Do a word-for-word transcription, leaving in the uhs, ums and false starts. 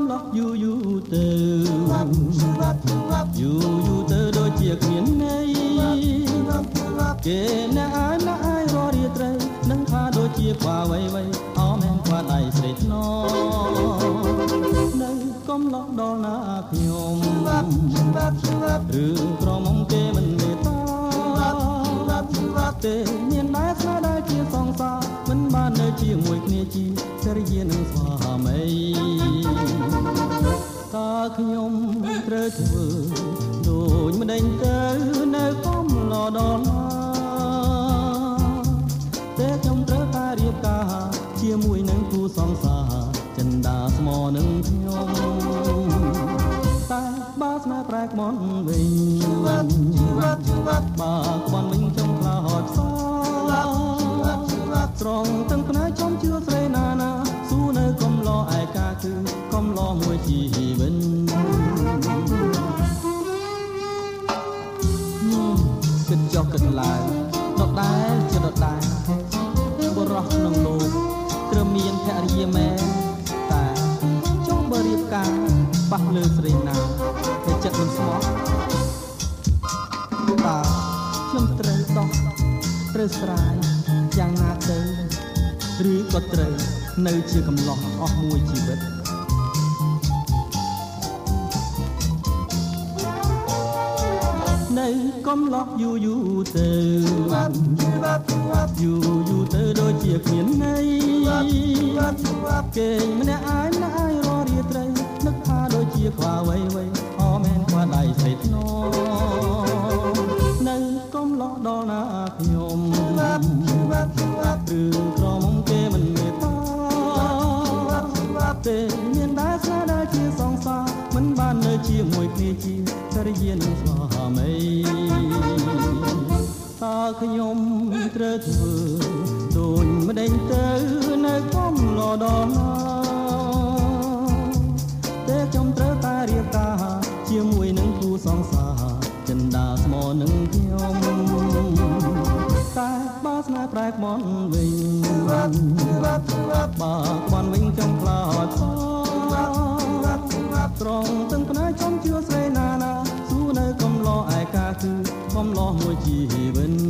ឡោះយូរយូរទៅយូរយូរទៅដូចជាគ្មានន័យគេអ្នកអាយអ្នកអាយររៀត្រីនឹងថាដូចជាខ្វាវៃវៃអមែនខ្វាដៃស្រីថ្ននៅកំឡោះដល់ណាខ្ញុំរឿងក្រមុំគេមិនមេត្តាទេមានដែរស្នេហ៍ដែរជាសង្សារមិនបាននៅជាមួយគ្នាជាចរិយានឹងស្វាមីតើខ្ញុំត្រូវធ្វើដូចម្ដេចទៅនៅកំឡោះដល់ណាតែខ្ញុំត្រូវតែរៀបការជាមួយនឹងគូសង្សារចិន្តាស្មនឹងខ្ញុំតែបើស្នេហ៍ប្រែក្បន់វិញបើក្បន់វិញខ្ញុំខ្លាហត់សោត្រង់ទាំងផ្នែកចំជឿស្រីណាណាស៊ូនៅកំឡោះឯកាគឺកំឡោះមួយជីវិតគិតចុះគិតឡើងដដែលជាដដែលបរោះក្នុងលោកត្រូវមានភរិយាមែនតែចង់បើរៀបការប៉ះលើស្រីណាតែចិត្តមិនស្មោះតើខ្ញុំត្រូវដោះត្រូវស្រាយយ៉ាងណាទៅឬក៏ត្រូវនៅជាកំឡោះអស់មួយជីវិតនៅកំឡោះយូរយូរទៅយូរយូរទៅដូចជាគ្មានន័យគេម្នាក់អាយម្នាក់អាយររៀត្រីនឹកថាដូចជាខ្វាវៃវៃអមែនខ្វាដៃស្រីថ្ននៅកំឡោះដល់ណាខ្ញុំរឿងក្រមុំគេមិនមេត្តាទេមានដែរស្នេហ៍ដែរជាសង្សារមិនបាននៅជាមួយគ្នាជាចរិយានឹងស្វាមីតើខ្ញុំត្រូវធ្វើដូចម្ដេចទៅនៅកំឡោះដល់ណាតែខ្ញុំត្រូវតែរៀបការជាមួយនឹងគូសង្សារចិន្តាស្មនឹងខ្ញុំតែបើស្នេហ៍ប្រែក្បន់វិញបើក្បន់វិញខ្ញុំខ្លាចសោត្រង់ទាំងផ្នែកចំជឿស្រីណាណាស៊ូនៅកំឡោះឯកាគឺកំឡោះមួយជីវិត